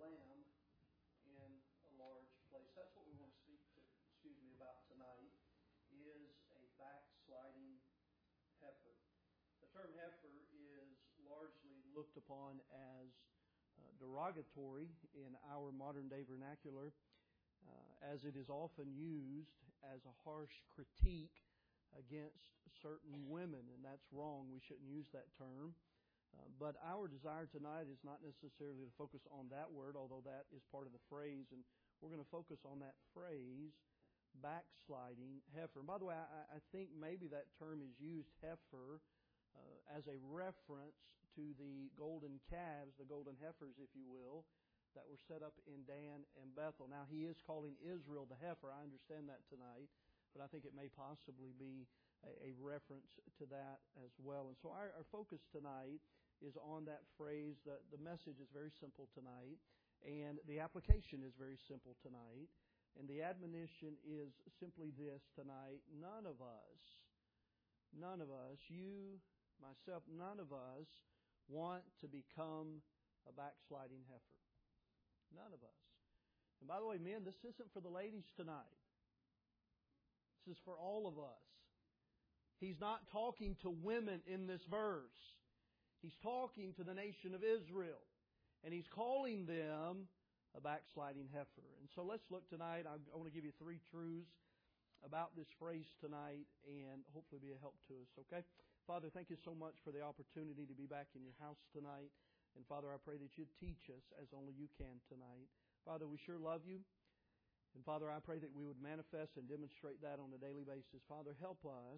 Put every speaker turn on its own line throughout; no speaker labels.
lamb in a large place. That's what we want to speak about tonight, is a backsliding heifer. The term heifer is largely looked upon as derogatory in our modern day vernacular, as it is often used as a harsh critique against certain women, and that's wrong. We shouldn't use that term. But our desire tonight is not necessarily to focus on that word, although that is part of the phrase, and we're going to focus on that phrase, backsliding heifer. And by the way, I think maybe that term is used, heifer, as a reference to the golden calves, the golden heifers, if you will, that were set up in Dan and Bethel. Now, he is calling Israel the heifer. I understand that tonight, but I think it may possibly be a reference to that as well. And so our focus tonight is on that phrase. The message is very simple tonight, and the application is very simple tonight. And the admonition is simply this tonight: none of us, you, myself, none of us want to become a backsliding heifer. None of us. And by the way, men, this isn't for the ladies tonight. This is for all of us. He's not talking to women in this verse. He's talking to the nation of Israel. And He's calling them a backsliding heifer. And so let's look tonight. I want to give you 3 truths about this phrase tonight and hopefully be a help to us, okay? Father, thank you so much for the opportunity to be back in your house tonight. And Father, I pray that you'd teach us as only you can tonight. Father, we sure love you. And Father, I pray that we would manifest and demonstrate that on a daily basis. Father, help us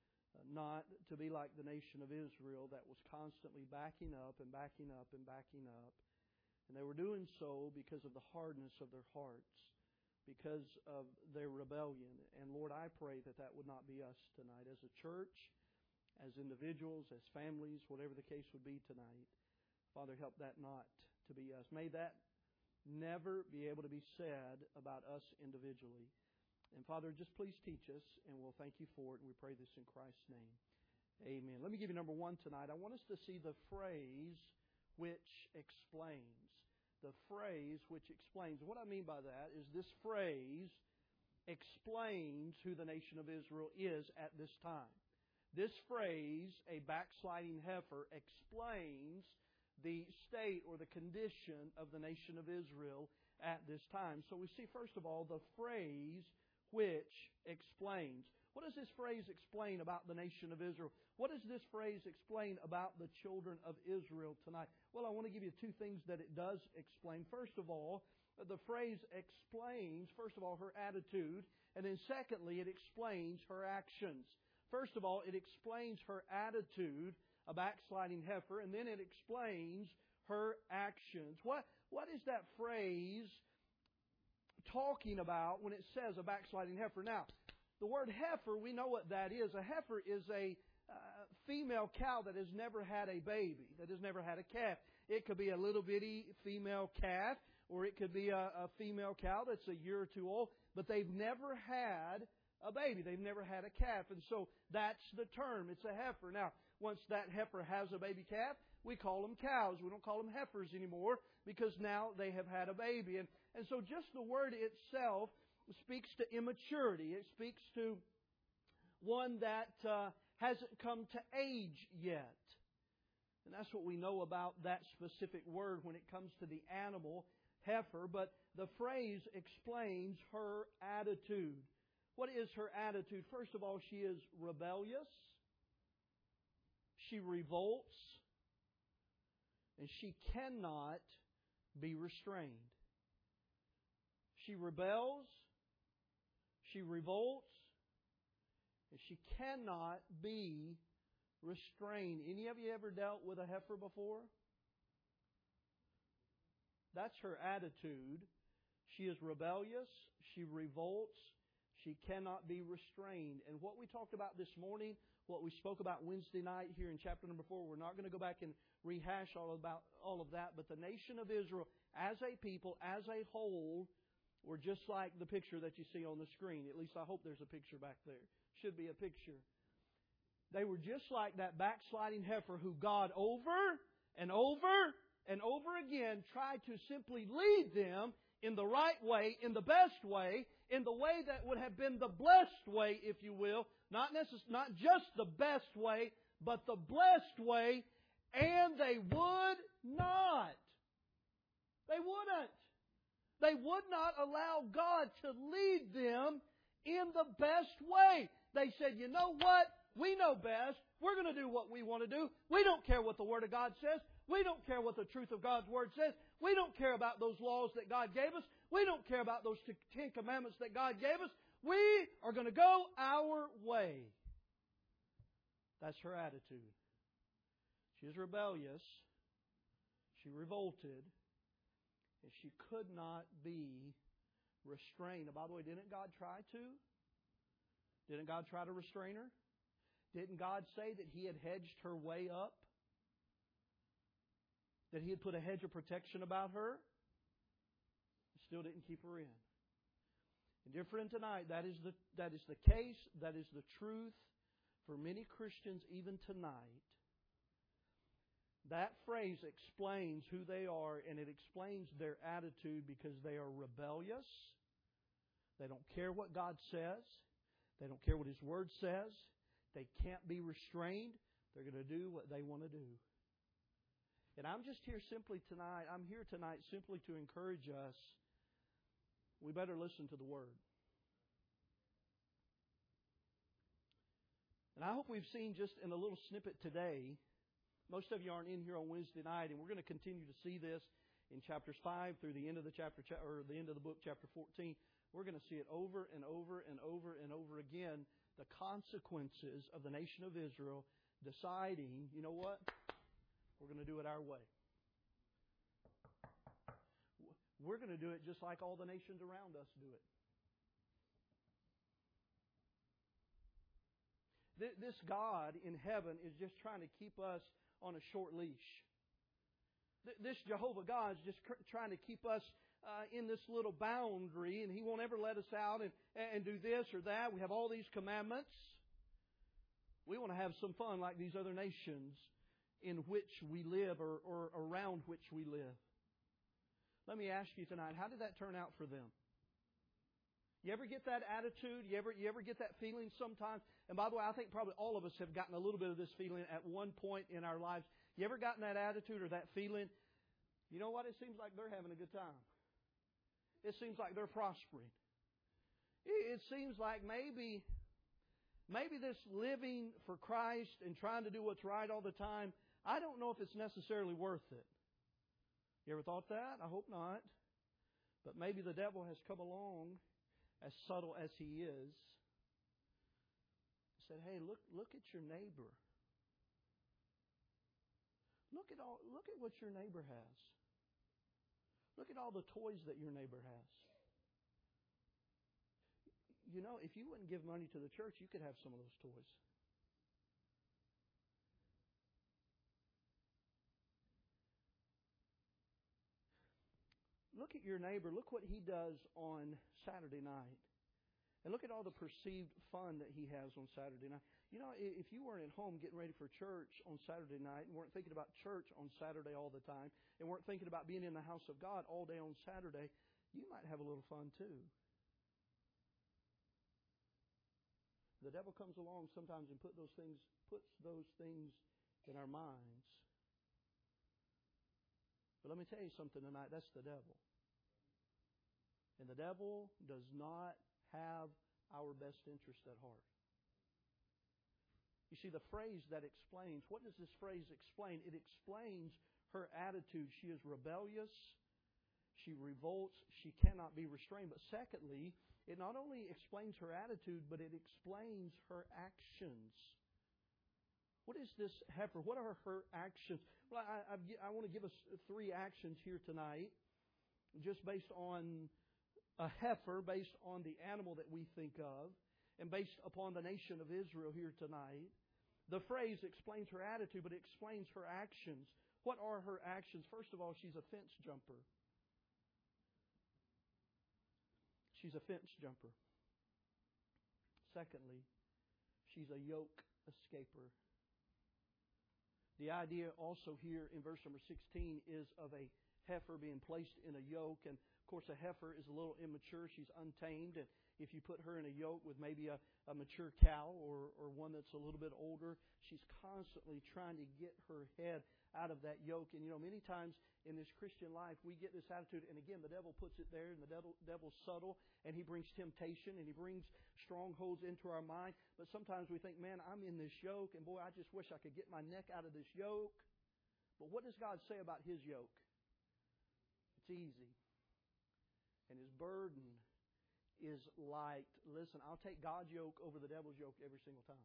not to be like the nation of Israel that was constantly backing up and backing up and backing up. And they were doing so because of the hardness of their hearts, because of their rebellion. And Lord, I pray that that would not be us tonight as a church, as individuals, as families, whatever the case would be tonight. Father, help that not to be us. May that never be able to be said about us individually. And Father, just please teach us, and we'll thank you for it. And we pray this in Christ's name. Amen. Let me give you number 1 tonight. I want us to see the phrase which explains. The phrase which explains. What I mean by that is this phrase explains who the nation of Israel is at this time. This phrase, a backsliding heifer, explains the state or the condition of the nation of Israel at this time. So we see, first of all, the phrase which explains. What does this phrase explain about the nation of Israel? What does this phrase explain about the children of Israel tonight? Well, I want to give you 2 things that it does explain. First of all, the phrase explains, first of all, her attitude. And then secondly, it explains her actions. First of all, it explains her attitude, a backsliding heifer, and then it explains her actions. What is that phrase talking about when it says a backsliding heifer? Now, the word heifer, we know what that is. A heifer is a female cow that has never had a baby, that has never had a calf. It could be a little bitty female calf, or it could be a female cow that's a year or 2 old, but they've never had a baby. They've never had a calf. And so that's the term. It's a heifer. Now, once that heifer has a baby calf, we call them cows. We don't call them heifers anymore because now they have had a baby. And so just the word itself speaks to immaturity. It speaks to one that hasn't come to age yet. And that's what we know about that specific word when it comes to the animal heifer. But the phrase explains her attitude. What is her attitude? First of all, she is rebellious. She revolts. And she cannot be restrained. She rebels. She revolts. And she cannot be restrained. Any of you ever dealt with a heifer before? That's her attitude. She is rebellious. She revolts. She cannot be restrained. And what we talked about this morning, what we spoke about Wednesday night here in chapter number 4, we're not going to go back and rehash all of that. But the nation of Israel, as a people, as a whole, were just like the picture that you see on the screen. At least I hope there's a picture back there. Should be a picture. They were just like that backsliding heifer who God over and over and over again tried to simply lead them in the right way, in the best way, in the way that would have been the blessed way, if you will. Not just the best way, but the blessed way, and they would not. They wouldn't. They would not allow God to lead them in the best way. They said, you know what? We know best. We're going to do what we want to do. We don't care what the Word of God says. We don't care what the truth of God's Word says. We don't care about those laws that God gave us. We don't care about those 10 commandments that God gave us. We are going to go our way. That's her attitude. She is rebellious. She revolted. And she could not be restrained. And by the way, didn't God try to? Didn't God try to restrain her? Didn't God say that He had hedged her way up? That He had put a hedge of protection about her? He still didn't keep her in. And dear friend, tonight, that is the case, that is the truth for many Christians even tonight. That phrase explains who they are, and it explains their attitude, because they are rebellious. They don't care what God says. They don't care what His Word says. They can't be restrained. They're going to do what they want to do. And I'm just here simply tonight. I'm here tonight simply to encourage us. We better listen to the Word. And I hope we've seen just in a little snippet today. Most of you aren't in here on Wednesday night, and we're going to continue to see this in chapters 5 through the end of the chapter, or the end of the book, chapter 14. We're going to see it over and over and over and over again, the consequences of the nation of Israel deciding, you know what? We're going to do it our way. We're going to do it just like all the nations around us do it. This God in heaven is just trying to keep us on a short leash. This Jehovah God is just trying to keep us in this little boundary, and He won't ever let us out and do this or that. We have all these commandments. We want to have some fun like these other nations in which we live, or around which we live. Let me ask you tonight, how did that turn out for them? You ever get that attitude? You ever get that feeling sometimes? And by the way, I think probably all of us have gotten a little bit of this feeling at one point in our lives. You ever gotten that attitude or that feeling? You know what? It seems like they're having a good time. It seems like they're prospering. It seems like maybe this living for Christ and trying to do what's right all the time, I don't know if it's necessarily worth it. You ever thought that? I hope not. But maybe the devil has come along, as subtle as he is, said, "Hey, look at your neighbor. Look at what your neighbor has. Look at all the toys that your neighbor has. You know, if you wouldn't give money to the church, you could have some of those toys." Look at your neighbor. Look what he does on Saturday night. And look at all the perceived fun that he has on Saturday night. You know, if you weren't at home getting ready for church on Saturday night and weren't thinking about church on Saturday all the time and weren't thinking about being in the house of God all day on Saturday, you might have a little fun too. The devil comes along sometimes and puts those things in our minds. But let me tell you something tonight. That's the devil. And the devil does not have our best interest at heart. You see, the phrase that explains, what does this phrase explain? It explains her attitude. She is rebellious. She revolts. She cannot be restrained. But secondly, it not only explains her attitude, but it explains her actions. What is this heifer? What are her actions? Well, I want to give us 3 actions here tonight, just based on a heifer, based on the animal that we think of, and based upon the nation of Israel here tonight. The phrase explains her attitude, but it explains her actions. What are her actions? First of all, she's a fence jumper. She's a fence jumper. Secondly, she's a yoke escaper. The idea also here in verse number 16 is of a heifer being placed in a yoke. And of course, a heifer is a little immature. She's untamed. And if you put her in a yoke with maybe a mature cow or one that's a little bit older, she's constantly trying to get her head out of that yoke. And many times in this Christian life, we get this attitude. And again, the devil puts it there, and the devil's subtle, and he brings temptation, and he brings strongholds into our mind. But sometimes we think, man, I'm in this yoke, and boy, I just wish I could get my neck out of this yoke. But what does God say about His yoke? It's easy. And His burden is light. Listen, I'll take God's yoke over the devil's yoke every single time.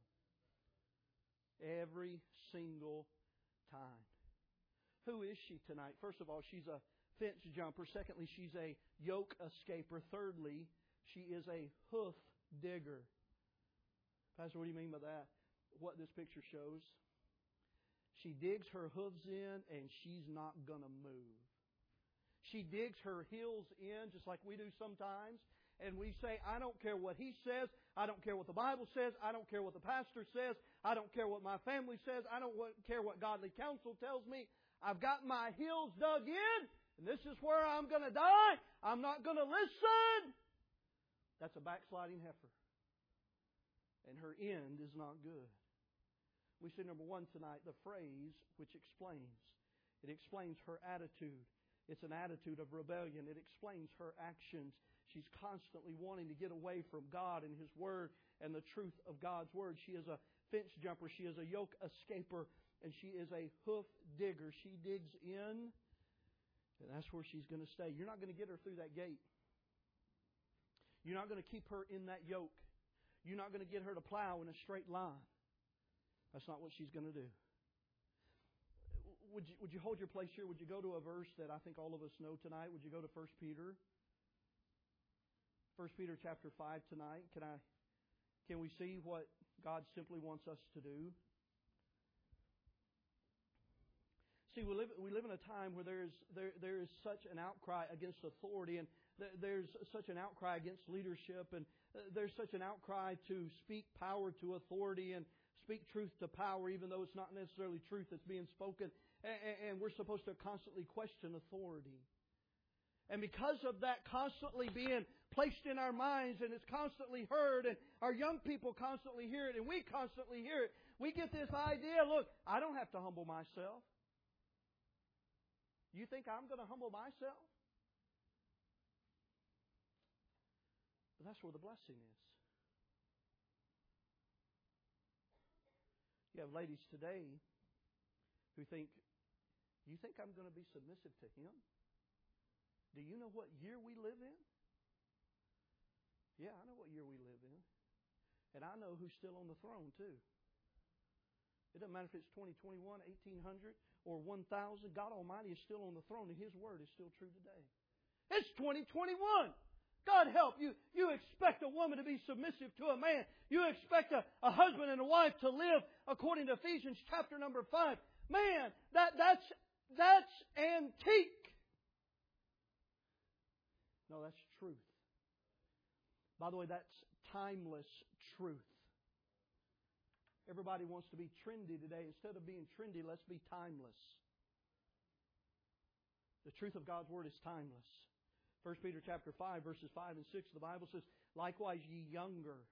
Every single time. Who is she tonight? First of all, she's a fence jumper. Secondly, she's a yoke escaper. Thirdly, she is a hoof digger. Pastor, what do you mean by that? What this picture shows? She digs her hooves in and she's not going to move. She digs her heels in just like we do sometimes. And we say, I don't care what he says. I don't care what the Bible says. I don't care what the pastor says. I don't care what my family says. I don't care what godly counsel tells me. I've got my heels dug in, and this is where I'm going to die. I'm not going to listen. That's a backsliding heifer. And her end is not good. We see number one tonight, the phrase which explains. It explains her attitude. It's an attitude of rebellion. It explains her actions. She's constantly wanting to get away from God and His Word and the truth of God's Word. She is a fence jumper. She is a yoke escaper. And she is a hoof digger. She digs in, and that's where she's going to stay. You're not going to get her through that gate. You're not going to keep her in that yoke. You're not going to get her to plow in a straight line. That's not what she's going to do. Would you hold your place here? Would you go to a verse that I think all of us know tonight? Would you go to 1 Peter? 1 Peter chapter 5 tonight. Can we see what God simply wants us to do? See, we live in a time where there is such an outcry against authority, and there's such an outcry against leadership, and there's such an outcry to speak power to authority and speak truth to power, even though it's not necessarily truth that's being spoken. And we're supposed to constantly question authority. And because of that constantly being placed in our minds, and it's constantly heard, and our young people constantly hear it, and we constantly hear it, we get this idea, look, I don't have to humble myself. You think I'm going to humble myself? But that's where the blessing is. You have ladies today who think, you think I'm going to be submissive to him? Do you know what year we live in? Yeah, I know what year we live in. And I know who's still on the throne too. It doesn't matter if it's 2021, 1800, or 1000. God Almighty is still on the throne, and His Word is still true today. It's 2021. God help you. You expect a woman to be submissive to a man. You expect a husband and a wife to live according to Ephesians chapter number 5. Man, that's antique. No, that's truth. By the way, that's timeless truth. Everybody wants to be trendy today. Instead of being trendy, let's be timeless. The truth of God's Word is timeless. 1 Peter chapter 5, verses 5 and 6, the Bible says, likewise ye younger.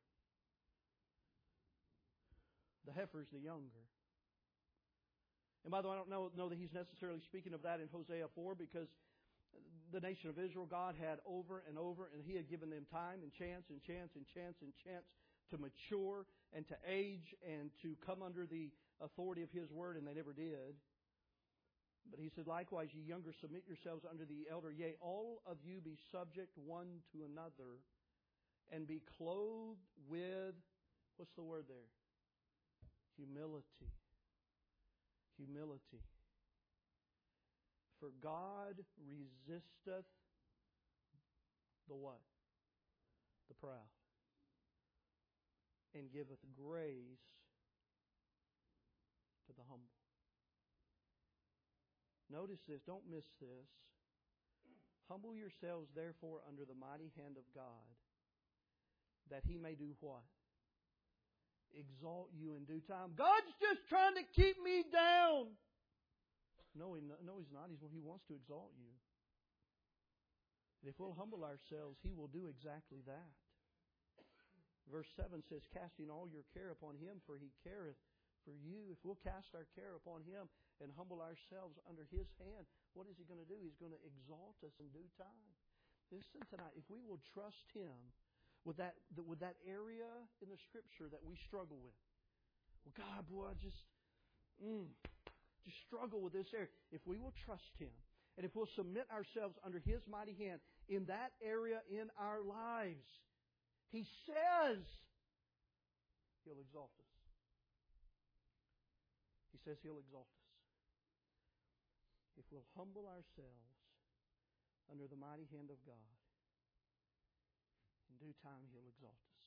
The heifer is the younger. And by the way, I don't know that he's necessarily speaking of that in Hosea 4, because the nation of Israel, God had over and over, and He had given them time and chance and chance and chance and chance to mature and to age and to come under the authority of His Word, and they never did. But He said, likewise, ye younger, submit yourselves under the elder. Yea, all of you be subject one to another, and be clothed with, what's the word there? Humility. Humility. For God resisteth the what? The proud. And giveth grace to the humble. Notice this, don't miss this. Humble yourselves therefore under the mighty hand of God, that He may do what? exalt you in due time. God's just trying to keep me down. No, He's not. He wants to exalt you. And if we'll humble ourselves, He will do exactly that. Verse 7 says, casting all your care upon Him, for He careth for you. If we'll cast our care upon Him and humble ourselves under His hand, what is He going to do? He's going to exalt us in due time. Listen tonight, if we will trust Him with that area in the Scripture that we struggle with. Well, God, boy, I just struggle with this area. If we will trust Him, and if we'll submit ourselves under His mighty hand in that area in our lives, He says He'll exalt us. He says He'll exalt us. If we'll humble ourselves under the mighty hand of God, in due time He'll exalt us.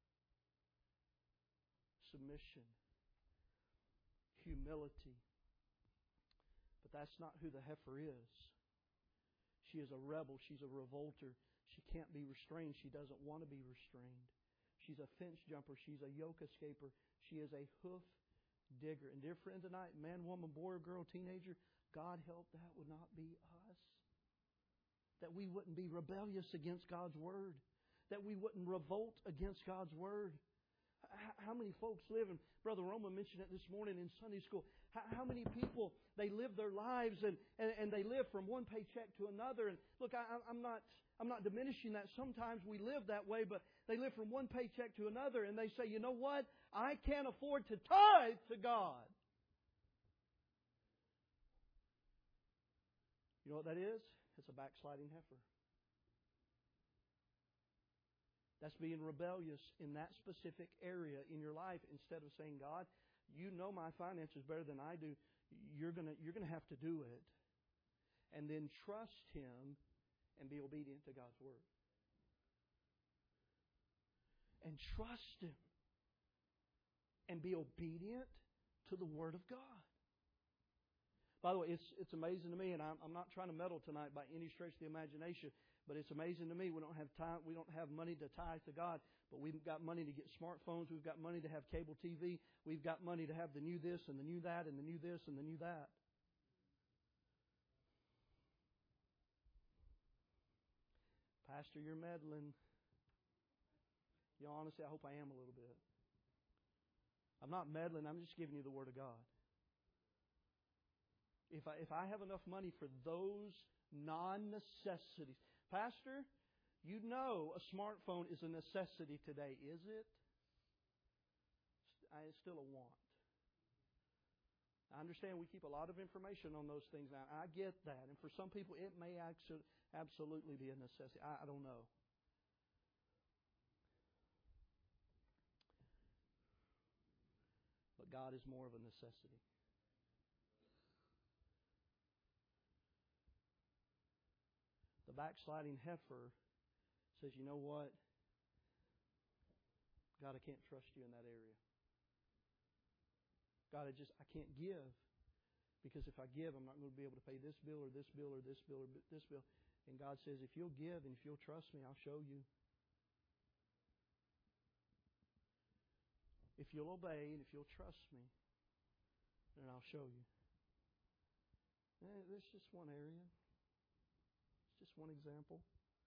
Submission, humility. But that's not who the heifer is. She is a rebel. She's a revolter. She can't be restrained. She doesn't want to be restrained. She's a fence jumper. She's a yoke escaper. She is a hoof digger. And dear friend tonight, man, woman, boy or girl, teenager, God help that would not be us. That we wouldn't be rebellious against God's Word. That we wouldn't revolt against God's Word. How many folks live, and Brother Roman mentioned it this morning in Sunday school, how many people, they live their lives and they live from one paycheck to another. And look, I'm not diminishing that. Sometimes we live that way, but they live from one paycheck to another and they say, you know what? I can't afford to tithe to God. You know what that is? It's a backsliding heifer. That's being rebellious in that specific area in your life instead of saying, God, you know my finances better than I do. You're gonna have to do it. And then trust Him and be obedient to God's Word. And trust Him and be obedient to the Word of God. By the way, it's amazing to me, and I'm not trying to meddle tonight by any stretch of the imagination, but it's amazing to me. We don't have time. We don't have money to tithe to God, but we've got money to get smartphones. We've got money to have cable TV. We've got money to have the new this and the new that and the new this and the new that. Pastor, you're meddling. You know, honestly, I hope I am a little bit. I'm not meddling. I'm just giving you the Word of God. If I have enough money for those non-necessities. Pastor, you know a smartphone is a necessity today, is it? It's still a want. I understand we keep a lot of information on those things now. I get that. And for some people, it may absolutely be a necessity. I don't know. But God is more of a necessity. The backsliding heifer says, you know what? God, I can't trust you in that area. God, I can't give. Because if I give, I'm not going to be able to pay this bill or this bill or this bill or this bill. And God says, if you'll give and if you'll trust me, I'll show you. If you'll obey and if you'll trust me, then I'll show you. There's just one area. It's just one example.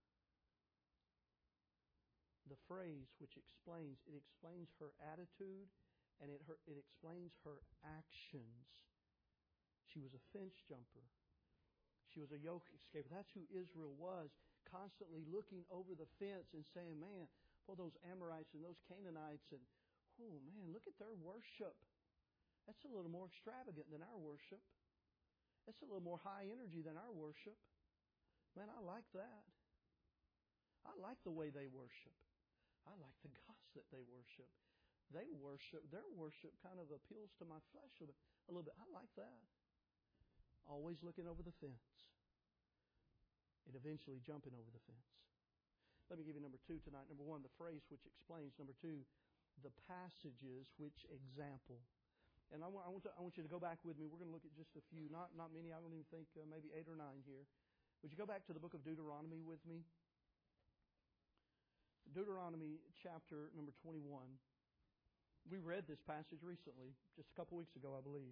The phrase which explains her attitude and it explains her actions. She was a fence jumper. She was a yoke escaper. That's who Israel was, constantly looking over the fence and saying, man, well, those Amorites and those Canaanites, and oh man, look at their worship. That's a little more extravagant than our worship. That's a little more high energy than our worship. Man, I like that. I like the way they worship. I like the gods that they worship. Their worship kind of appeals to my flesh a little bit. I like that. Always looking over the fence. And eventually jumping over the fence. Let me give you number 2 tonight. Number 1, the phrase which explains. Number 2, the passages which example. And I want you to go back with me. We're going to look at just a few. Not many. I don't even think maybe 8 or 9 here. Would you go back to the book of Deuteronomy with me? Deuteronomy chapter number 21. We read this passage recently, just a couple weeks ago, I believe.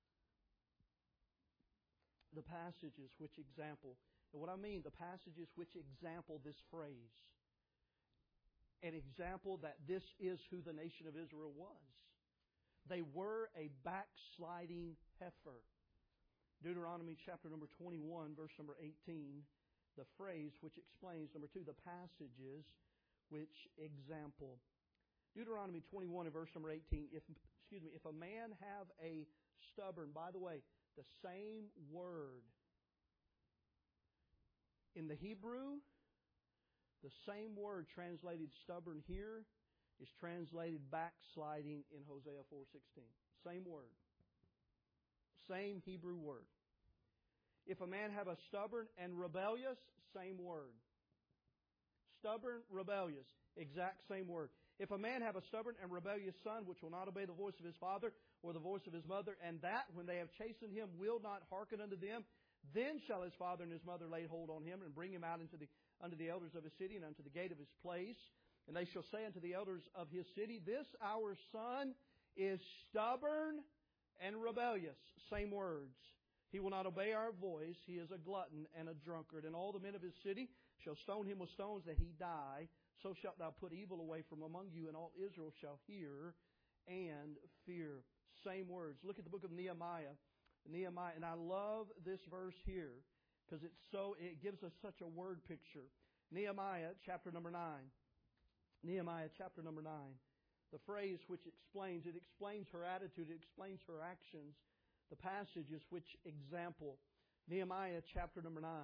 The passages which example, and what I mean, the passages which example this phrase. An example that this is who the nation of Israel was. They were a backsliding heifer. Deuteronomy chapter number 21, verse number 18, the phrase which explains, number 2, the passages which example. Deuteronomy 21 and verse number 18, if a man have a stubborn, by the way, the same word in the Hebrew, the same word translated stubborn here is translated backsliding in Hosea 4:16. Same word. Same Hebrew word. If a man have a stubborn and rebellious, same word. Stubborn, rebellious, exact same word. If a man have a stubborn and rebellious son, which will not obey the voice of his father or the voice of his mother, and that, when they have chastened him, will not hearken unto them, then shall his father and his mother lay hold on him and bring him out unto the elders of his city and unto the gate of his place. And they shall say unto the elders of his city, This our son is stubborn and rebellious. Same words. He will not obey our voice. He is a glutton and a drunkard. And all the men of his city shall stone him with stones that he die. So shalt thou put evil away from among you, and all Israel shall hear and fear. Same words. Look at the book of Nehemiah. Nehemiah, and I love this verse here because it gives us such a word picture. Nehemiah chapter number 9. Nehemiah chapter number 9. The phrase which explains her attitude, it explains her actions. The passages which example. Nehemiah chapter number 9.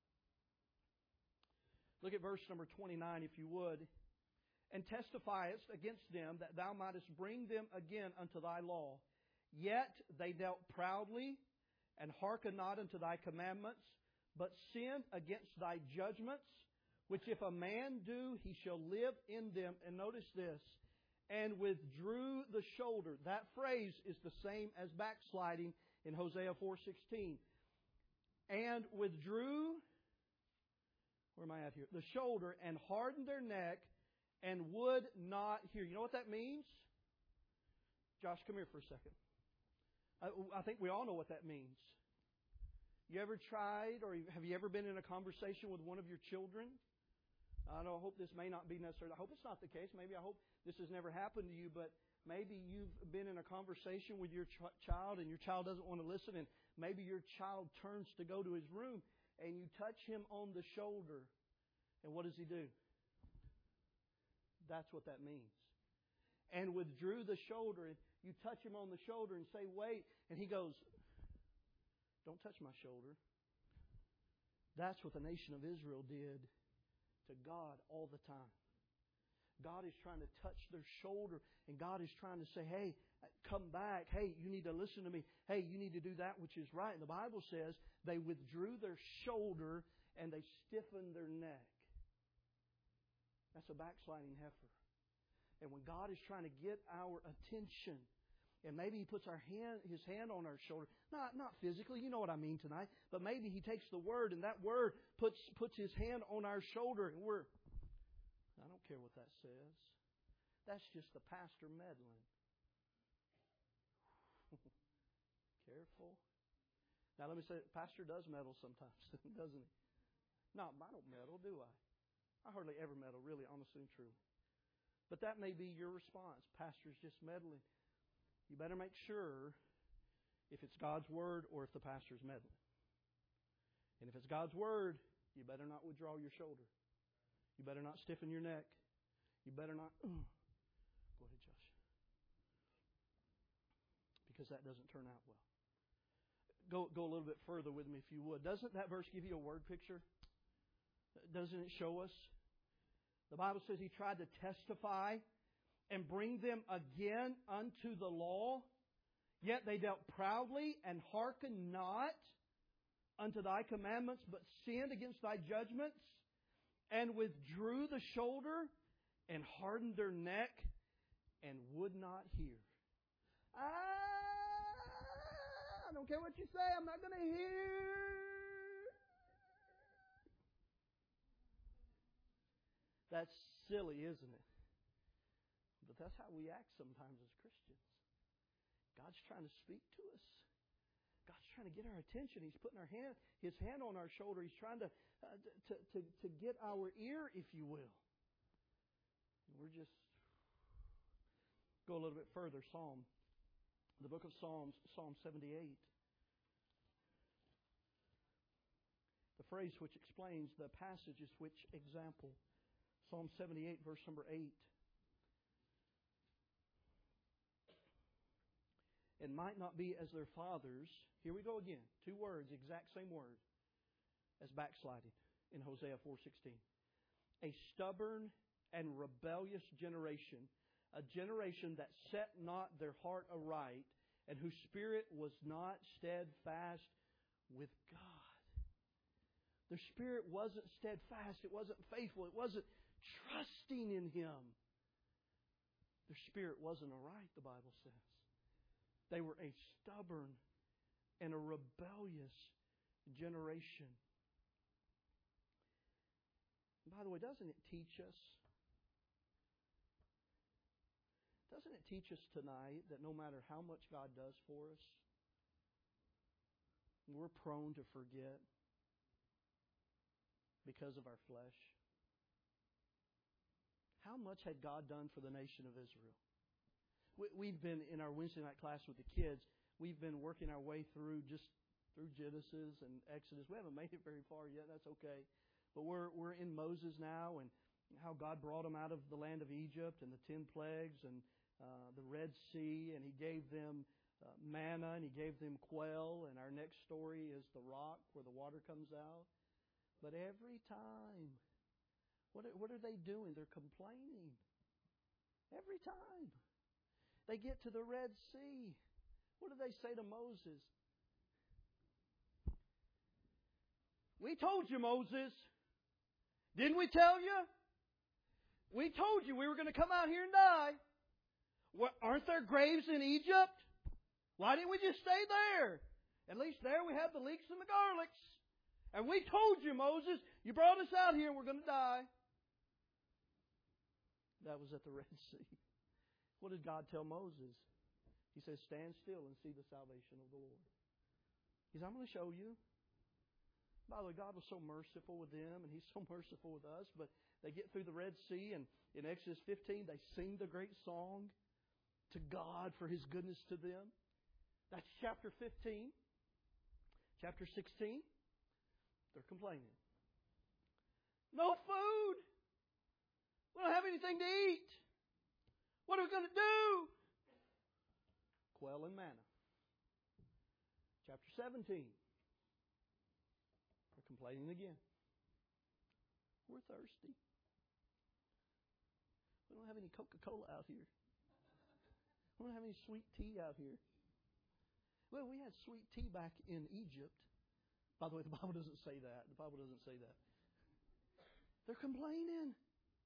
Look at verse number 29 if you would. And testifiest against them that thou mightest bring them again unto thy law. Yet they dealt proudly and hearkened not unto thy commandments, but sinned against thy judgments, which if a man do, he shall live in them. And notice this, and withdrew the shoulder. That phrase is the same as backsliding in Hosea 4:16. And withdrew, where am I at here? The shoulder, and hardened their neck, and would not hear. You know what that means? Josh, come here for a second. I think we all know what that means. You ever tried, or have you ever been in a conversation with one of your children? I hope this may not be necessary. I hope it's not the case. Maybe I hope this has never happened to you, but maybe you've been in a conversation with your child and your child doesn't want to listen, and maybe your child turns to go to his room and you touch him on the shoulder. And what does he do? That's what that means. And withdrew the shoulder, and you touch him on the shoulder and say, wait. And he goes, don't touch my shoulder. That's what the nation of Israel did to God all the time. God is trying to touch their shoulder, and God is trying to say, hey, come back. Hey, you need to listen to me. Hey, you need to do that which is right. And the Bible says they withdrew their shoulder and they stiffened their neck. That's a backsliding heifer. And when God is trying to get our attention, and maybe He puts His hand on our shoulder, not physically, you know what I mean tonight, but maybe He takes the Word, and that Word puts His hand on our shoulder, and I don't care what that says. That's just the pastor meddling. Careful. Now let me say, the pastor does meddle sometimes, doesn't he? No, I don't meddle, do I? I hardly ever meddle, really, honestly and truly. But that may be your response. Pastor's just meddling. You better make sure if it's God's Word or if the pastor's meddling. And if it's God's Word, you better not withdraw your shoulder. You better not stiffen your neck. You better not... Go ahead, Josh. Because that doesn't turn out well. Go a little bit further with me if you would. Doesn't that verse give you a word picture? Doesn't it show us? The Bible says He tried to testify and bring them again unto the law. Yet they dealt proudly and hearkened not unto thy commandments, but sinned against thy judgments, and withdrew the shoulder and hardened their neck and would not hear. I don't care what you say, I'm not going to hear. That's silly, isn't it? But that's how we act sometimes as Christians. God's trying to speak to us. God's trying to get our attention. He's putting His hand on our shoulder. He's trying to get our ear, if you will. And we're just go a little bit further. The book of Psalms, Psalm 78. The phrase which explains the passage is which example. Psalm 78, verse number 8. And might not be as their fathers. Here we go again. 2 words, exact same word as backsliding in Hosea 4:16. A stubborn and rebellious generation, a generation that set not their heart aright, and whose spirit was not steadfast with God. Their spirit wasn't steadfast. It wasn't faithful. It wasn't trusting in Him. Their spirit wasn't aright, the Bible says. They were a stubborn and a rebellious generation. And by the way, doesn't it teach us tonight that no matter how much God does for us, we're prone to forget because of our flesh? How much had God done for the nation of Israel? We've been in our Wednesday night class with the kids. We've been working our way through Genesis and Exodus. We haven't made it very far yet. That's okay. But we're in Moses now, and how God brought them out of the land of Egypt and the 10 plagues and the Red Sea, and He gave them manna and He gave them quail. And our next story is the rock where the water comes out. But every time, what are they doing? They're complaining. Every time. They get to the Red Sea. What do they say to Moses? We told you, Moses. Didn't we tell you? We told you we were going to come out here and die. Aren't there graves in Egypt? Why didn't we just stay there? At least there we have the leeks and the garlics. And we told you, Moses, you brought us out here and we're going to die. That was at the Red Sea. What did God tell Moses? He says, stand still and see the salvation of the Lord. He said, I'm going to show you. By the way, God was so merciful with them, and He's so merciful with us. But they get through the Red Sea, and in Exodus 15, they sing the great song to God for His goodness to them. That's chapter 15. Chapter 16, they're complaining. No food! We don't have anything to eat! What are we going to do? Quail and manna. Chapter 17. They're complaining again. We're thirsty. We don't have any Coca-Cola out here. We don't have any sweet tea out here. Well, we had sweet tea back in Egypt. By the way, the Bible doesn't say that. The Bible doesn't say that. They're complaining.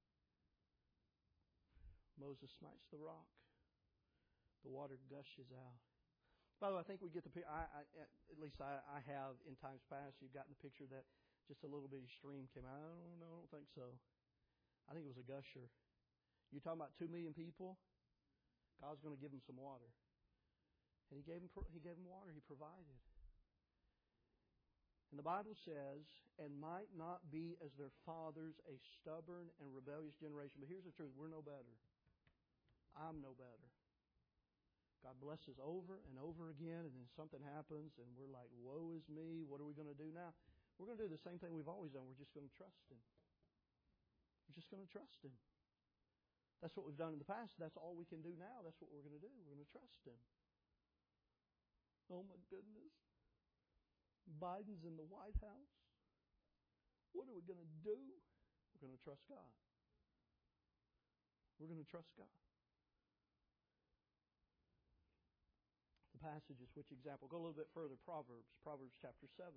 Moses smites the rock. The water gushes out. By the way, I think we get the picture. At least I have in times past. You've gotten the picture that just a little bitty stream came out. I don't think so. I think it was a gusher. You're talking about 2 million people. God's going to give them some water, and He gave them water. He provided. And the Bible says, and might not be as their fathers, a stubborn and rebellious generation. But here's the truth: we're no better. I'm no better. God blesses over and over again, and then something happens, and we're like, woe is me. What are we going to do now? We're going to do the same thing we've always done. We're just going to trust Him. We're just going to trust Him. That's what we've done in the past. That's all we can do now. That's what we're going to do. We're going to trust Him. Oh my goodness. Biden's in the White House. What are we going to do? We're going to trust God. We're going to trust God. The passages, which example? Go a little bit further. Proverbs chapter 7.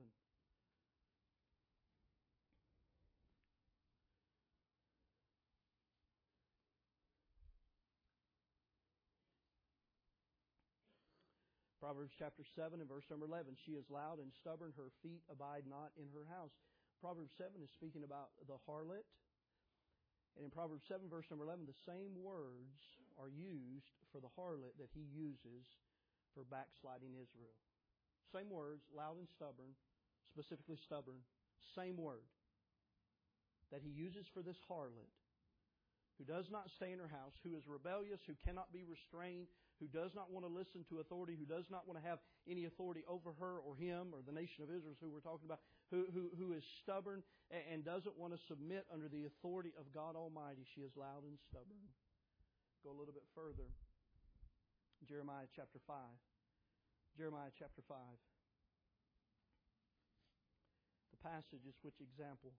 Proverbs chapter 7 and verse number 11. She is loud and stubborn. Her feet abide not in her house. Proverbs 7 is speaking about the harlot. And in Proverbs 7, verse number 11, the same words are used for the harlot that he uses for backsliding Israel. Same words, loud and stubborn, specifically stubborn. Same word that he uses for this harlot who does not stay in her house, who is rebellious, who cannot be restrained, who does not want to listen to authority, who does not want to have any authority over her or him or the nation of Israel, who we're talking about, who is stubborn and doesn't want to submit under the authority of God Almighty. She is loud and stubborn. Go a little bit further. Jeremiah chapter 5. Jeremiah chapter 5. The passage is which example?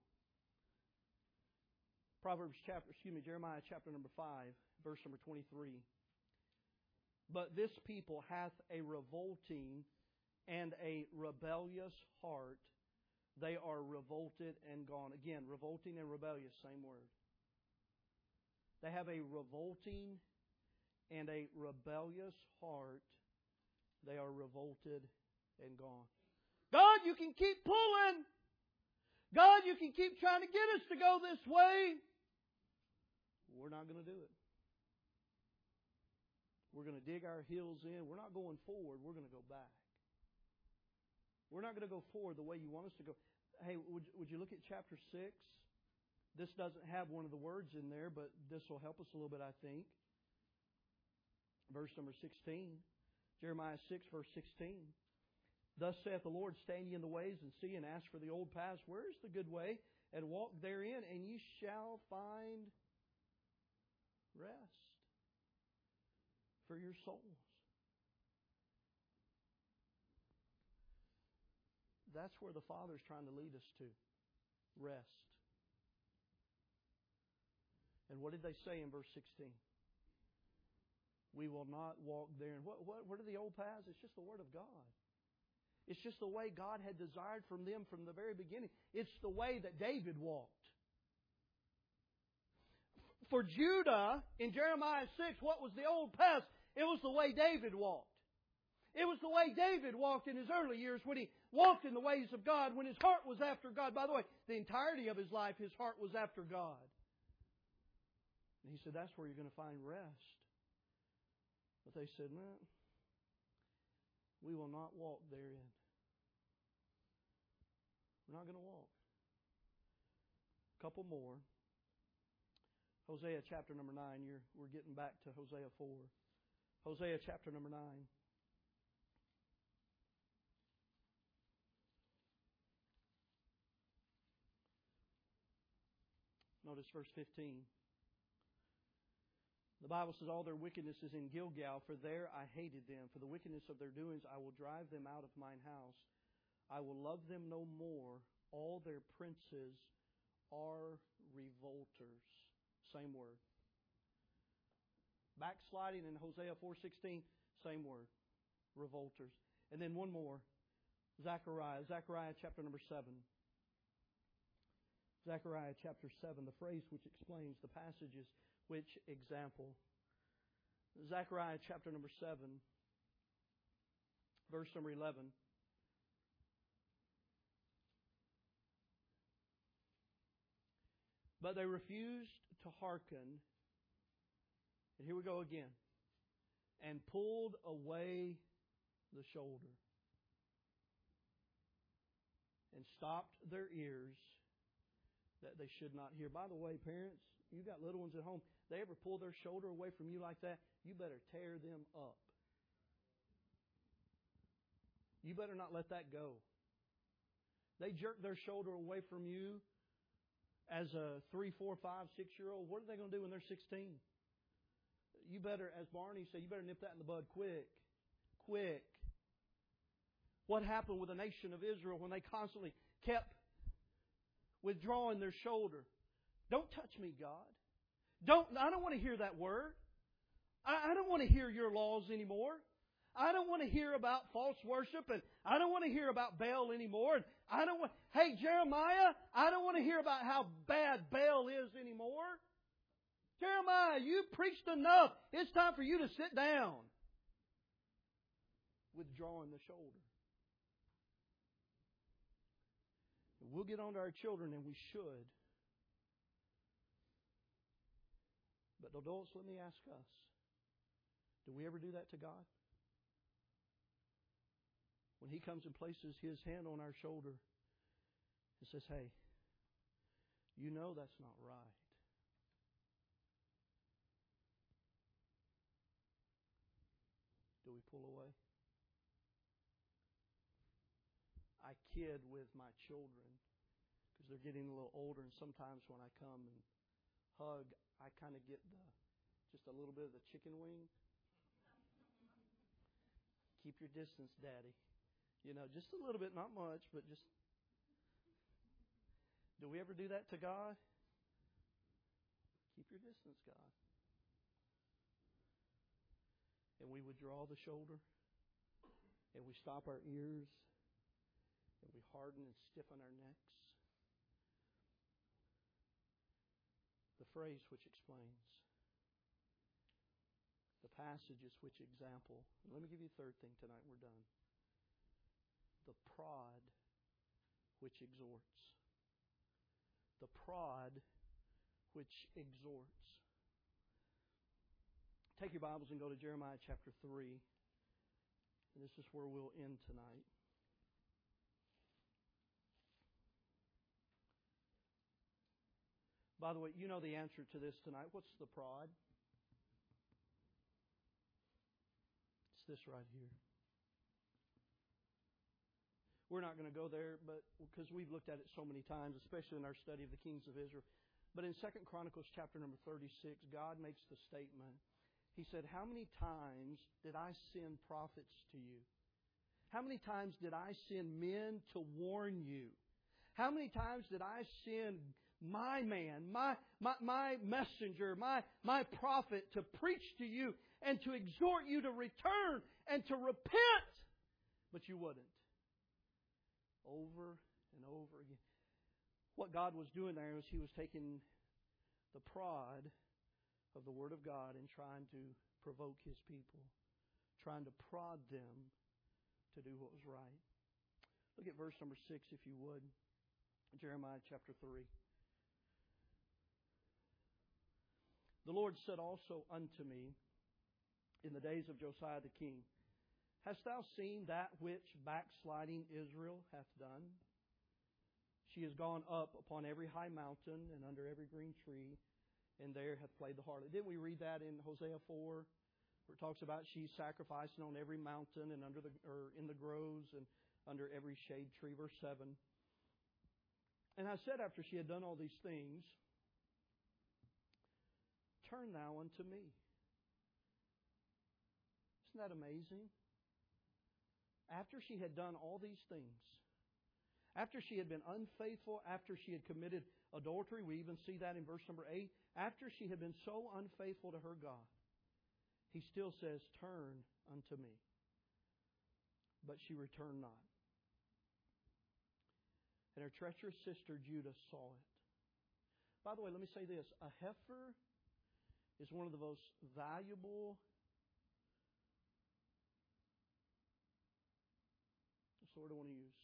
Jeremiah chapter number 5, verse number 23. But this people hath a revolting and a rebellious heart. They are revolted and gone. Again, revolting and rebellious, same word. They have a revolting and a rebellious heart. They are revolted and gone. God, you can keep pulling. God, you can keep trying to get us to go this way. We're not going to do it. We're going to dig our heels in. We're not going forward. We're going to go back. We're not going to go forward the way you want us to go. Hey, would you look at chapter 6? This doesn't have one of the words in there, but this will help us a little bit, I think. Verse number 16. Jeremiah 6, verse 16. Thus saith the Lord, stand ye in the ways and see and ask for the old paths. Where is the good way? And walk therein, and ye shall find rest for your souls. That's where the Father's trying to lead us to. Rest. And what did they say in verse 16? We will not walk there. And what are the old paths? It's just the Word of God. It's just the way God had desired from them from the very beginning. It's the way that David walked. For Judah, in Jeremiah 6, what was the old path? It was the way David walked. It was the way David walked in his early years when he walked in the ways of God, when his heart was after God. By the way, the entirety of his life, his heart was after God. And he said, that's where you're going to find rest. But they said, no, we will not walk therein. We're not going to walk. A couple more. Hosea chapter number 9. We're getting back to Hosea 4. Hosea chapter number 9. Notice verse 15. The Bible says, all their wickedness is in Gilgal, for there I hated them. For the wickedness of their doings I will drive them out of mine house. I will love them no more. All their princes are revolters. Same word. Backsliding in Hosea 4:16, same word. Revolters. And then one more. Zechariah chapter number 7. Zechariah chapter 7, the phrase which explains the passages, which example. Zechariah chapter number 7, verse number 11. But they refused to hearken. And here we go again. And pulled away the shoulder. And stopped their ears that they should not hear. By the way, parents, you got little ones at home. They ever pull their shoulder away from you like that, you better tear them up. You better not let that go. They jerk their shoulder away from you as a 3, 4, 5, 6-year-old. What are they going to do when they're 16? You better, as Barney said, you better nip that in the bud quick. Quick. What happened with the nation of Israel when they constantly kept withdrawing their shoulder? Don't touch me, God. I don't want to hear that word. I don't want to hear your laws anymore. I don't want to hear about false worship, and I don't want to hear about Baal anymore. And hey, Jeremiah, I don't want to hear about how bad Baal is anymore. Jeremiah, you preached enough. It's time for you to sit down. Withdrawing the shoulder. We'll get on to our children, and we should. But adults, let me ask us, do we ever do that to God? When He comes and places His hand on our shoulder and says, hey, you know that's not right. Do we pull away? I kid with my children because they're getting a little older, and sometimes when I come and hug, I kind of get just a little bit of the chicken wing. Keep your distance, Daddy. You know, just a little bit, not much, but just. Do we ever do that to God? Keep your distance, God. And we withdraw the shoulder, and we stop our ears, and we harden and stiffen our necks. The phrase which explains, the passages which example. And let me give you a third thing tonight, we're done. The prod which exhorts. The prod which exhorts. Take your Bibles and go to Jeremiah chapter 3. And this is where we'll end tonight. By the way, you know the answer to this tonight. What's the prod? It's this right here. We're not going to go there, but because we've looked at it so many times, especially in our study of the kings of Israel. But in 2 Chronicles chapter number 36, God makes the statement. He said, how many times did I send prophets to you? How many times did I send men to warn you? How many times did I send my man, my messenger, my prophet to preach to you and to exhort you to return and to repent? But you wouldn't. Over and over again. What God was doing there was He was taking the prod of the Word of God and trying to provoke His people, trying to prod them to do what was right. Look at verse number 6, if you would. Jeremiah chapter 3. The Lord said also unto me in the days of Josiah the king, hast thou seen that which backsliding Israel hath done? She has gone up upon every high mountain and under every green tree, and there hath played the harlot. Didn't we read that in Hosea 4, where it talks about she's sacrificing on every mountain and in the groves and under every shade tree? Verse 7. And I said after she had done all these things, turn thou unto me. Isn't that amazing? After she had done all these things, after she had been unfaithful, after she had committed adultery, we even see that in verse number 8, after she had been so unfaithful to her God, He still says, turn unto me. But she returned not. And her treacherous sister Judah saw it. By the way, let me say this. A heifer is one of the most valuable. What's the word I want to use?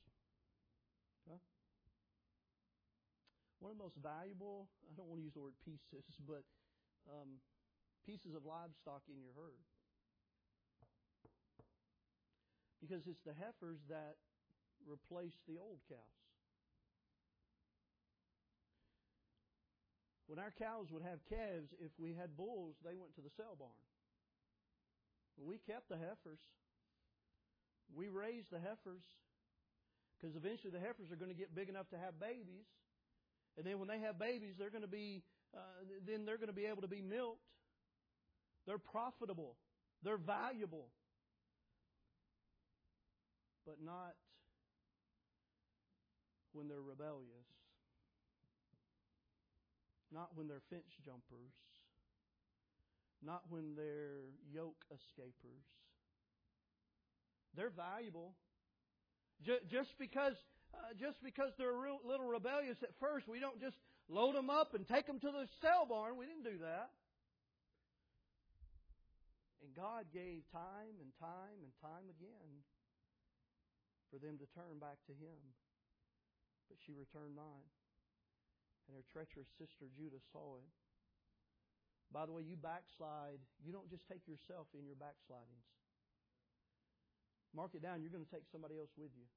One of the most valuable, I don't want to use the word pieces, but pieces of livestock in your herd. Because it's the heifers that replace the old cows. When our cows would have calves, if we had bulls, they went to the sale barn. We kept the heifers. We raised the heifers. Because eventually the heifers are going to get big enough to have babies. And then when they have babies, they're going to be able to be milked. They're profitable. They're valuable. But not when they're rebellious. Not when they're fence jumpers. Not when they're yoke escapers. They're valuable. Just because they're a little rebellious at first, we don't just load them up and take them to the sale barn. We didn't do that. And God gave time and time and time again for them to turn back to Him. But she returned not. And her treacherous sister Judah saw it. By the way, you backslide, you don't just take yourself in your backslidings. Mark it down, you're going to take somebody else with you.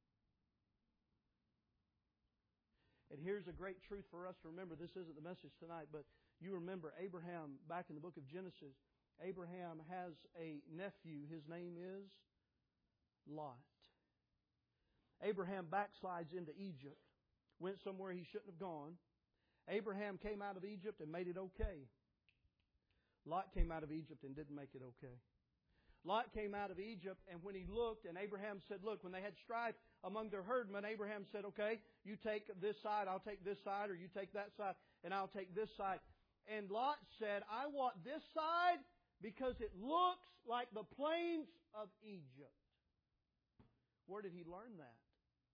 And here's a great truth for us to remember. This isn't the message tonight, but you remember Abraham, back in the book of Genesis, Abraham has a nephew. His name is Lot. Abraham backslides into Egypt, went somewhere he shouldn't have gone. Abraham came out of Egypt and made it okay. Lot came out of Egypt and didn't make it okay. Lot came out of Egypt, and when he looked, and Abraham said, look, when they had strife among their herdmen, Abraham said, okay, you take this side, I'll take this side, or you take that side, and I'll take this side. And Lot said, I want this side because it looks like the plains of Egypt. Where did he learn that?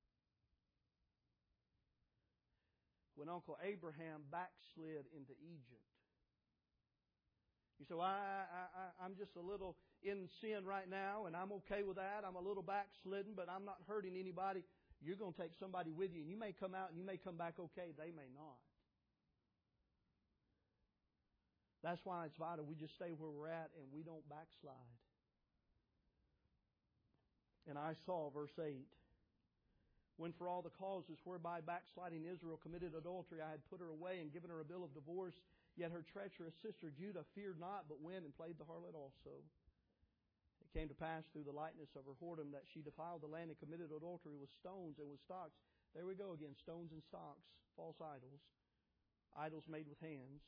When Uncle Abraham backslid into Egypt. You say, well, I'm just a little in sin right now, and I'm okay with that. I'm a little backslidden, but I'm not hurting anybody. You're going to take somebody with you, and you may come out and you may come back okay. They may not. That's why it's vital we just stay where we're at and we don't backslide. And I saw, verse 8, when for all the causes whereby backsliding Israel committed adultery, I had put her away and given her a bill of divorce, yet her treacherous sister Judah feared not, but went and played the harlot also. It came to pass through the lightness of her whoredom that she defiled the land and committed adultery with stones and with stocks. There we go again, stones and stocks, false idols, idols made with hands.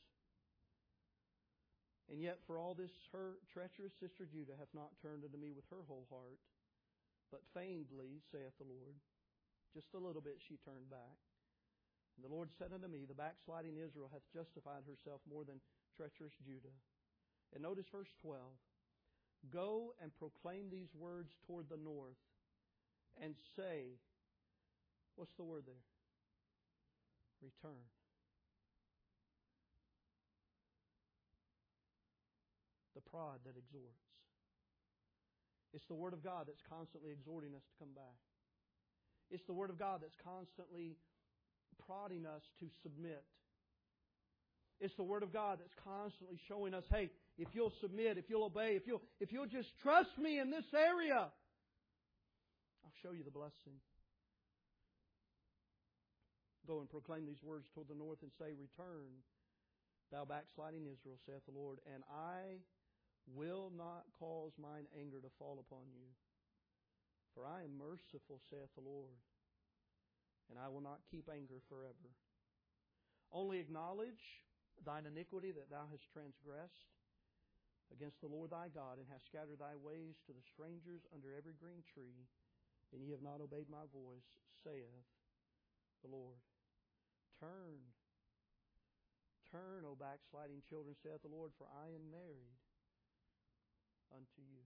And yet for all this her treacherous sister Judah hath not turned unto me with her whole heart, but feignedly, saith the Lord. Just a little bit she turned back. And the Lord said unto me, the backsliding Israel hath justified herself more than treacherous Judah. And notice verse 12. Go and proclaim these words toward the north, and say, what's the word there? Return. The prod that exhorts. It's the Word of God that's constantly exhorting us to come back. It's the Word of God that's constantly prodding us to submit. It's the Word of God that's constantly showing us, hey, if you'll submit, if you'll obey, if you'll just trust me in this area, I'll show you the blessing. Go and proclaim these words toward the north and say, return, thou backsliding Israel, saith the Lord, and I will not cause mine anger to fall upon you. For I am merciful, saith the Lord, and I will not keep anger forever. Only acknowledge thine iniquity that thou hast transgressed against the Lord thy God, and hast scattered thy ways to the strangers under every green tree, and ye have not obeyed my voice, saith the Lord. Turn, O backsliding children, saith the Lord, for I am married unto you.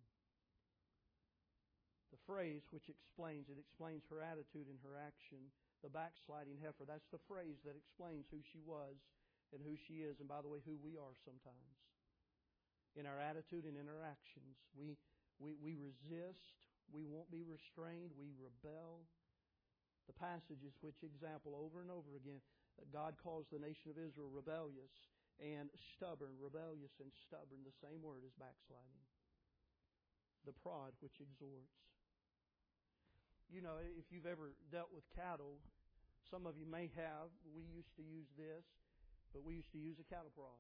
The phrase which explains her attitude and her action, the backsliding heifer. That's the phrase that explains who she was and who she is, and by the way, who we are sometimes. In our attitude and in our actions, we resist, we won't be restrained, we rebel. The passages which example over and over again that God calls the nation of Israel rebellious and stubborn, rebellious and stubborn. The same word as backsliding. The prod which exhorts. You know, if you've ever dealt with cattle, some of you may have. We used to use this, but we used to use a cattle prod.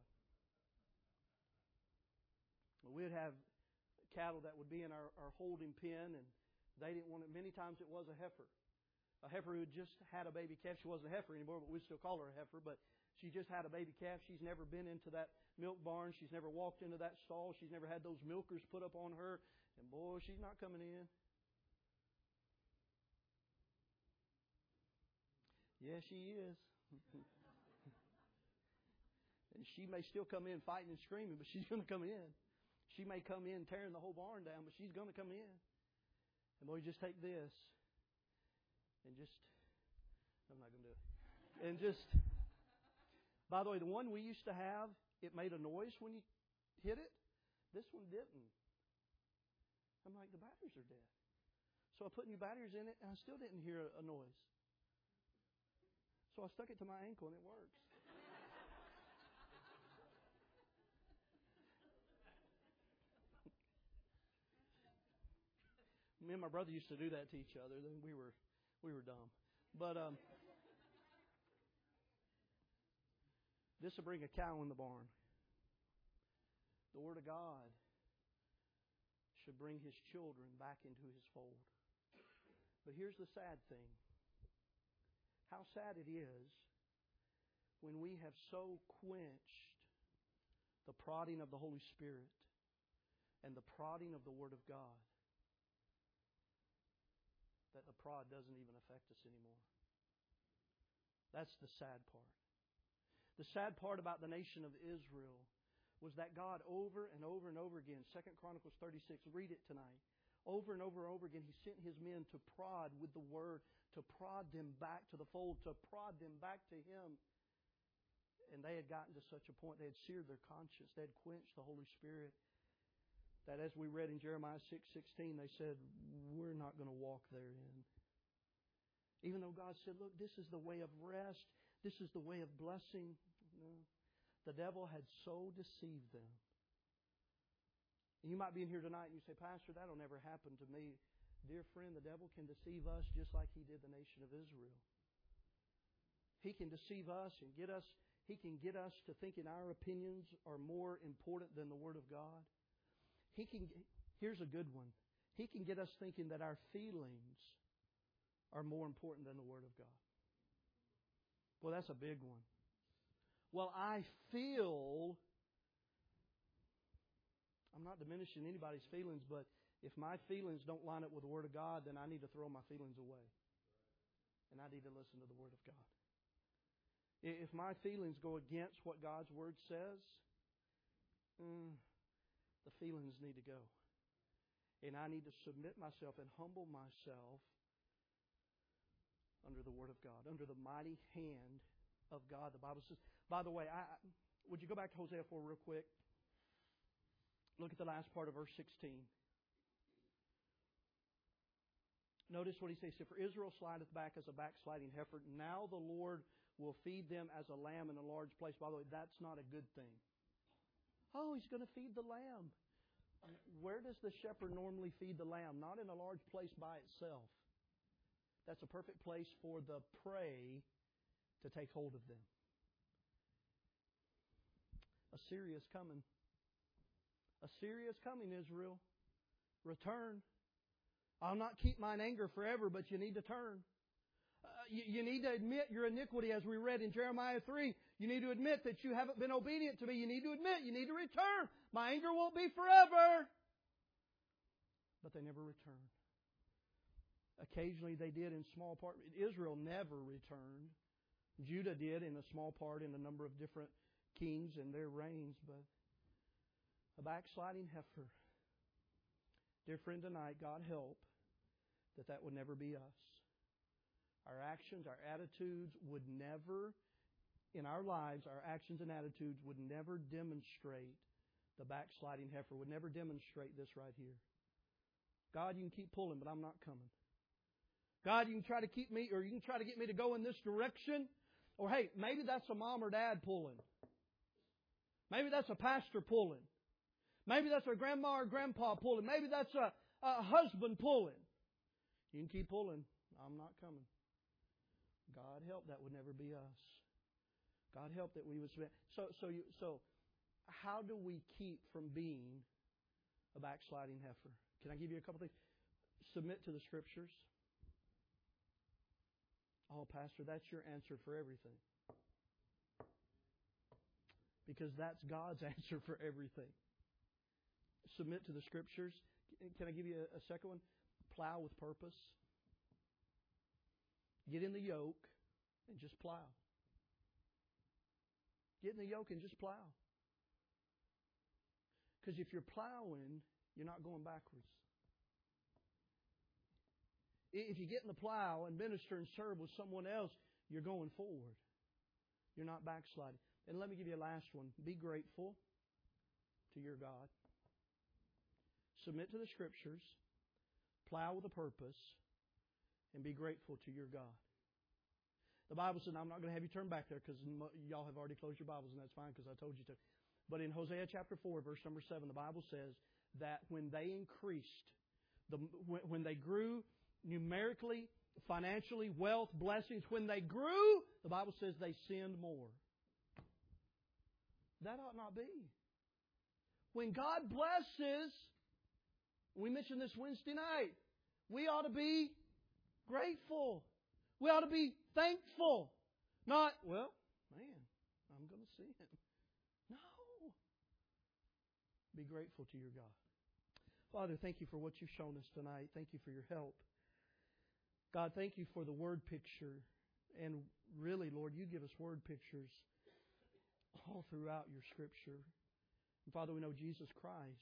We'd have cattle that would be in our holding pen, and they didn't want it. Many times it was a heifer. A heifer who had just had a baby calf. She wasn't a heifer anymore, but we still call her a heifer. But she just had a baby calf. She's never been into that milk barn. She's never walked into that stall. She's never had those milkers put up on her. And boy, she's not coming in. Yeah, she is. And she may still come in fighting and screaming, but she's going to come in. She may come in tearing the whole barn down, but she's going to come in. And boy, just take this. And just, I'm not going to do it. And just, by the way, the one we used to have, it made a noise when you hit it. This one didn't. I'm like, the batteries are dead. So I put new batteries in it, and I still didn't hear a noise. So I stuck it to my ankle, and it works. Me and my brother used to do that to each other. Then we were dumb. But this will bring a cow in the barn. The Word of God should bring His children back into His fold. But here's the sad thing. How sad it is when we have so quenched the prodding of the Holy Spirit and the prodding of the Word of God that the prod doesn't even affect us anymore. That's the sad part. The sad part about the nation of Israel was that God over and over and over again, 2 Chronicles 36, read it tonight. Over and over and over again, He sent His men to prod with the Word, to prod them back to the fold, to prod them back to Him. And they had gotten to such a point, they had seared their conscience, they had quenched the Holy Spirit, that as we read in Jeremiah 6:16, they said, we're not going to walk therein. Even though God said, look, this is the way of rest, this is the way of blessing. No. The devil had so deceived them. And you might be in here tonight and you say, Pastor, that'll never happen to me. Dear friend, the devil can deceive us just like he did the nation of Israel. He can deceive us and get us. He can get us to thinking our opinions are more important than the Word of God. Here's a good one. He can get us thinking that our feelings are more important than the Word of God. Well, that's a big one. Well, I feel... I'm not diminishing anybody's feelings, but if my feelings don't line up with the Word of God, then I need to throw my feelings away. And I need to listen to the Word of God. If my feelings go against what God's Word says, the feelings need to go. And I need to submit myself and humble myself under the Word of God, under the mighty hand of God. The Bible says, by the way, would you go back to Hosea 4 real quick? Look at the last part of verse 16. Notice what he says. For Israel slideth back as a backsliding heifer. Now the Lord will feed them as a lamb in a large place. By the way, that's not a good thing. Oh, He's going to feed the lamb. Where does the shepherd normally feed the lamb? Not in a large place by itself. That's a perfect place for the prey to take hold of them. Assyria is coming. Assyria is coming, Israel. Return. I'll not keep mine anger forever, but you need to turn. You need to admit your iniquity, as we read in Jeremiah 3. You need to admit that you haven't been obedient to me. You need to admit, you need to return. My anger won't be forever. But they never returned. Occasionally they did in small part. Israel never returned. Judah did in a small part in a number of different kings and their reigns, but a backsliding heifer. Dear friend, tonight, God help that would never be us. Our actions, our attitudes would never, in our lives, our actions and attitudes would never demonstrate the backsliding heifer, would never demonstrate this right here. God, you can keep pulling, but I'm not coming. God, you can try to keep me, or you can try to get me to go in this direction. Or hey, maybe that's a mom or dad pulling. Maybe that's a pastor pulling. Maybe that's a grandma or grandpa pulling. Maybe that's a husband pulling. You can keep pulling. I'm not coming. God help that would never be us. God help that we would submit. So how do we keep from being a backsliding heifer? Can I give you a couple things? Submit to the Scriptures. Oh, Pastor, that's your answer for everything. Because that's God's answer for everything. Submit to the Scriptures. Can I give you a second one? Plow with purpose. Get in the yoke and just plow. Get in the yoke and just plow. Because if you're plowing, you're not going backwards. If you get in the plow and minister and serve with someone else, you're going forward. You're not backsliding. And let me give you a last one. Be grateful to your God. Submit to the Scriptures. Plow with a purpose. And be grateful to your God. The Bible says, I'm not going to have you turn back there because y'all have already closed your Bibles, and that's fine because I told you to. But in Hosea chapter 4, verse number 7, the Bible says that when they increased, when they grew numerically, financially, wealth, blessings, when they grew, the Bible says they sinned more. That ought not be. When God blesses, we mentioned this Wednesday night, we ought to be grateful. We ought to be thankful. Not, well, man, I'm going to sin. No. Be grateful to your God. Father, thank you for what you've shown us tonight. Thank you for your help. God, thank you for the word picture. And really, Lord, you give us word pictures all throughout your Scripture. And Father, we know Jesus Christ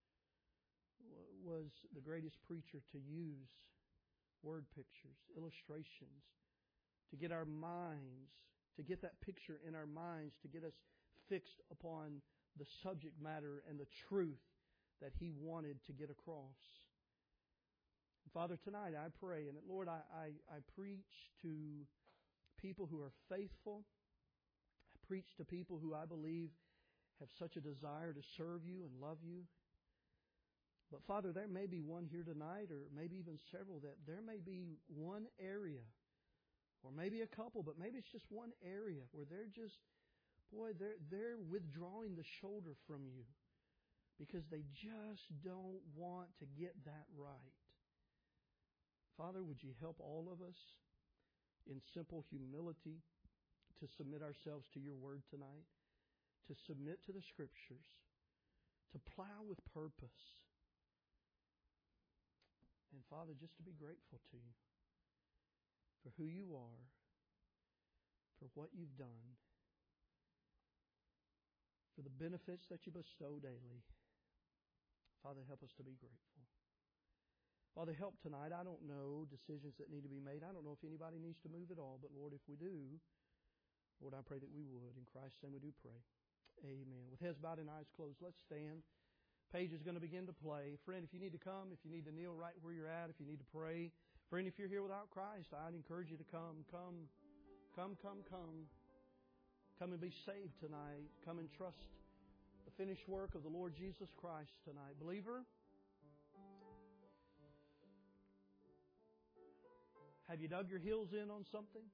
was the greatest preacher to use word pictures, illustrations, to get our minds, to get that picture in our minds, to get us fixed upon the subject matter and the truth that He wanted to get across. And Father, tonight I pray, and Lord, I preach to people who are faithful. I preach to people who I believe have such a desire to serve You and love You. But Father, there may be one here tonight, or maybe even several, that there may be one area, or maybe a couple, but maybe it's just one area where they're just, they're withdrawing the shoulder from You because they just don't want to get that right. Father, would You help all of us in simple humility to submit ourselves to Your Word tonight, to submit to the Scriptures, to plow with purpose. And Father, just to be grateful to You for who You are, for what You've done, for the benefits that You bestow daily. Father, help us to be grateful. Father, help tonight. I don't know decisions that need to be made. I don't know if anybody needs to move at all. But Lord, if we do, Lord, I pray that we would. In Christ's name we do pray. Amen. With heads bowed and eyes closed, let's stand. Page is going to begin to play. Friend, if you need to come, if you need to kneel right where you're at, if you need to pray. Friend, if you're here without Christ, I'd encourage you to come. Come and be saved tonight. Come and trust the finished work of the Lord Jesus Christ tonight. Believer, have you dug your heels in on something?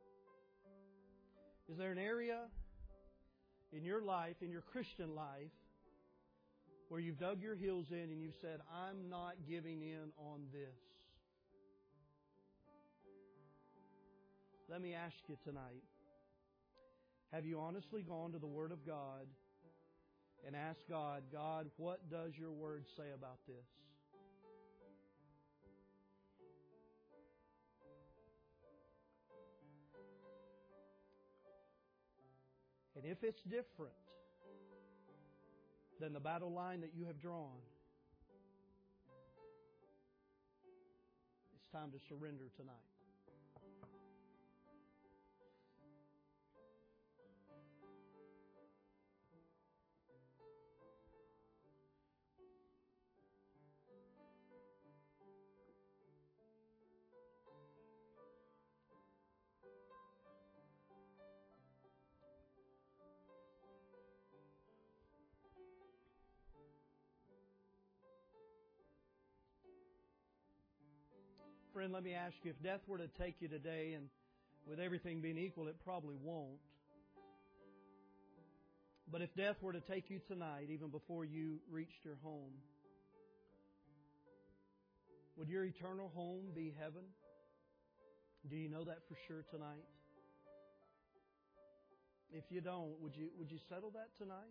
Is there an area in your life, in your Christian life, where you've dug your heels in and you've said, I'm not giving in on this? Let me ask you tonight, have you honestly gone to the Word of God and asked God, God, what does Your Word say about this? And if it's different than the battle line that you have drawn, it's time to surrender tonight. Friend, let me ask you, if death were to take you today, and with everything being equal, it probably won't. But if death were to take you tonight, even before you reached your home, would your eternal home be heaven? Do you know that for sure tonight? If you don't, would you settle that tonight?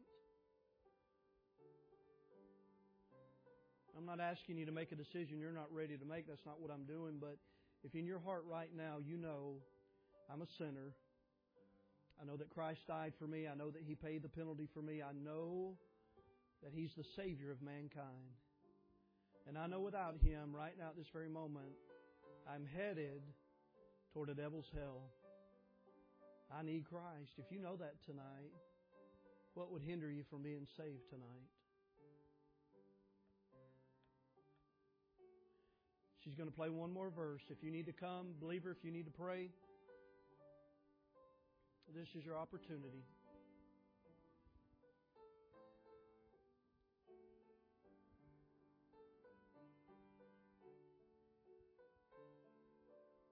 I'm not asking you to make a decision you're not ready to make. That's not what I'm doing. But if in your heart right now you know I'm a sinner, I know that Christ died for me, I know that He paid the penalty for me, I know that He's the Savior of mankind, and I know without Him, right now at this very moment, I'm headed toward a devil's hell. I need Christ. If you know that tonight, what would hinder you from being saved tonight? She's going to play one more verse. If you need to come, believer, if you need to pray, this is your opportunity.